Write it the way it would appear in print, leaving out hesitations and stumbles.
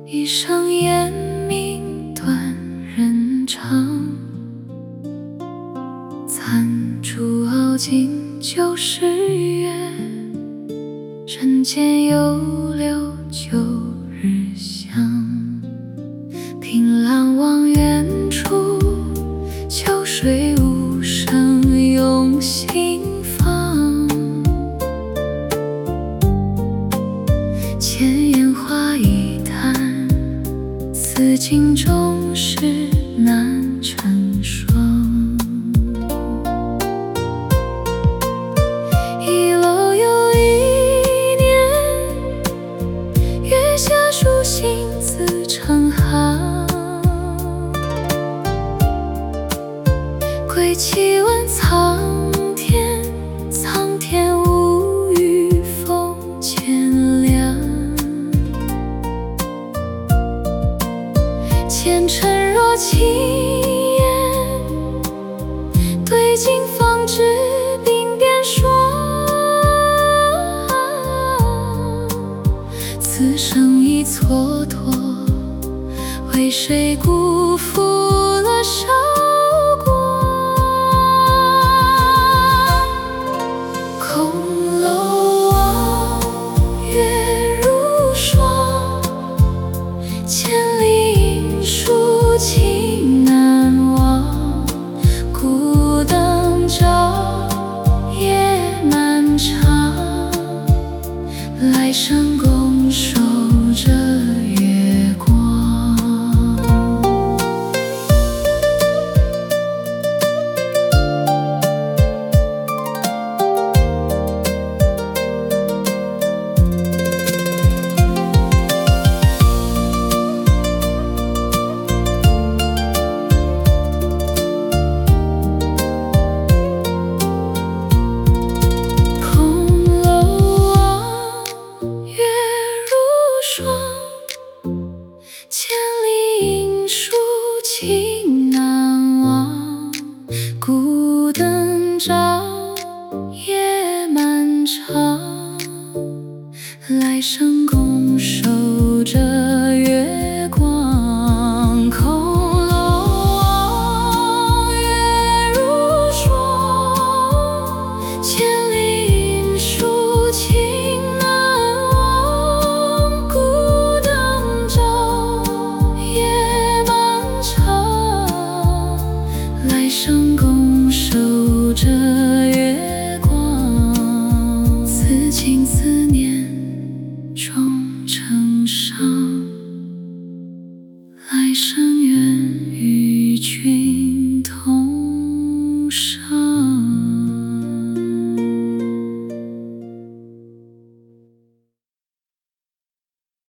一生烟明断人肠，残烛熬尽旧时月，人间犹留旧日香。凭栏望远处，秋水无声涌心房。千言话一叹，此情终是难成双。一楼又一年，月下书信自成行。归期问苍天，苍天无语风渐凉。前尘若轻烟，对镜方知鬓边霜。此生已蹉跎，为谁辜负了韶光？空楼望，月如霜，千里音书情难忘。孤灯照，夜漫长，来生共守着月光。千里音书情难忘，孤灯照，夜漫长，来生共守着月光。空楼望，月如霜，千里音书情难忘。孤灯照，夜漫长，来生共守着月光。此情此念终成伤，来生愿与君